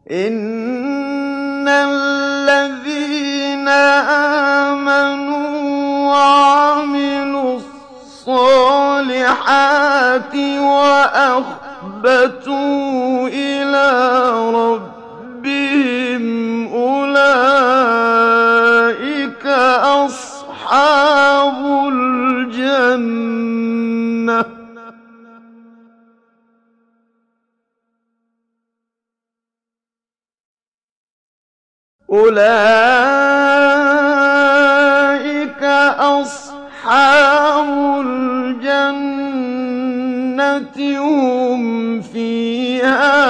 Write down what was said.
إِنَّ الَّذِينَ آمَنُوا وَعَمِلُوا الصَّالِحَاتِ وَأَخْبَتُوا إِلَىٰ رَبِّهِمْ أُولَٰئِكَ أَصْحَابُ الْجَنَّةِ ۖ هُمْ فِيهَا